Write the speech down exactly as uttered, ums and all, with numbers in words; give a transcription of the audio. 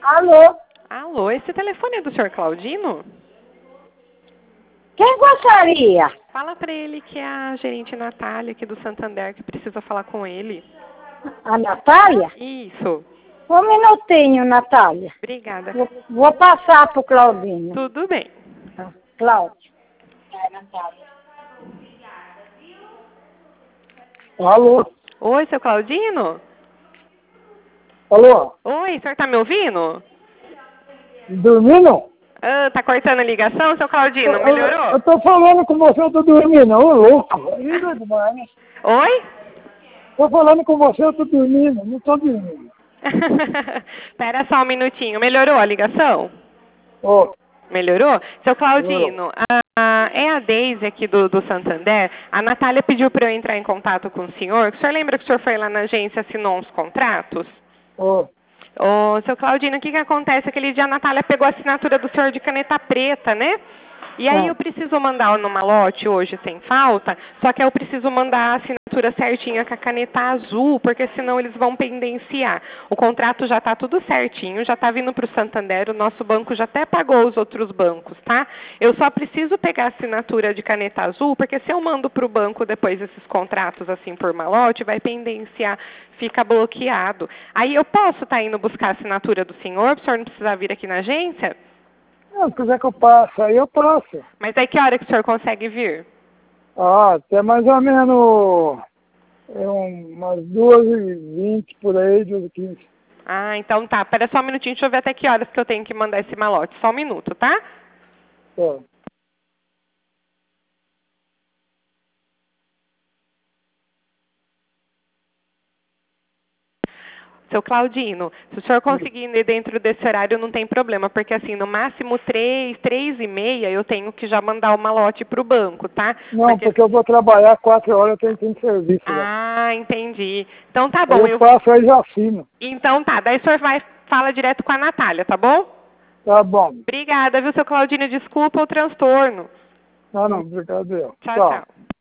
Alô? Alô, esse telefone é do senhor Claudino? Quem gostaria? Fala pra ele que é a gerente Natália aqui do Santander que precisa falar com ele. A Natália? Isso. Um minutinho, Natália. Obrigada. Vou, vou passar pro Claudinho. Tudo bem. Ah, Cláudio. É, Natália. Alô? Oi, seu Claudino? Alô? Oi, o senhor tá me ouvindo? Dormindo? Ah, tá cortando a ligação, seu Claudino? Eu, Melhorou? eu tô falando com você, eu tô dormindo. Ô, louco. Aí não é demais, né? Oi? Tô falando com você, eu tô dormindo. Não tô dormindo. Espera só um minutinho. Melhorou a ligação? Ô, Melhorou? Seu melhorou. Claudino, a, a- é a Deise aqui do, do Santander. A Natália pediu para eu entrar em contato com o senhor. O senhor lembra que o senhor foi lá na agência e assinou uns contratos? Ô, Ô, seu Claudino, o que que acontece? Aquele dia a Natália pegou a assinatura do senhor de caneta preta, né? E aí ah, eu preciso mandar no malote hoje sem falta, só que eu preciso mandar a assinatura certinha com a caneta azul, porque senão eles vão pendenciar. O contrato já está tudo certinho, já está vindo para o Santander, o nosso banco já até pagou os outros bancos, tá? Eu só preciso pegar a assinatura de caneta azul, porque se eu mando para o banco depois esses contratos assim por malote, vai pendenciar, fica bloqueado. Aí eu posso estar indo buscar a assinatura do senhor, para o senhor não precisar vir aqui na agência? se quiser que eu passe, aí eu passo. Mas aí que hora que o senhor consegue vir? Ah, até mais ou menos é, um- umas duas e vinte por aí, duas e quinze. Ah, então tá. Espera só um minutinho, deixa eu ver até que horas que eu tenho que mandar esse malote. Só um minuto, tá? Tá. Seu Claudino, se o senhor conseguir ir dentro desse horário, não tem problema, porque assim, no máximo três, três e meia, eu tenho que já mandar o malote pro banco, tá? Não, Porque... porque eu vou trabalhar quatro horas, eu tenho que ir em serviço lá. Ah, entendi. Então tá Aí bom. eu Eu... passo, aí já assino. Então tá, daí o senhor vai, fala direto com a Natália, tá bom? Tá bom. Obrigada, viu, seu Claudino? Desculpa o transtorno. Não, não, brincadeira. Tchau, Tchau. tchau.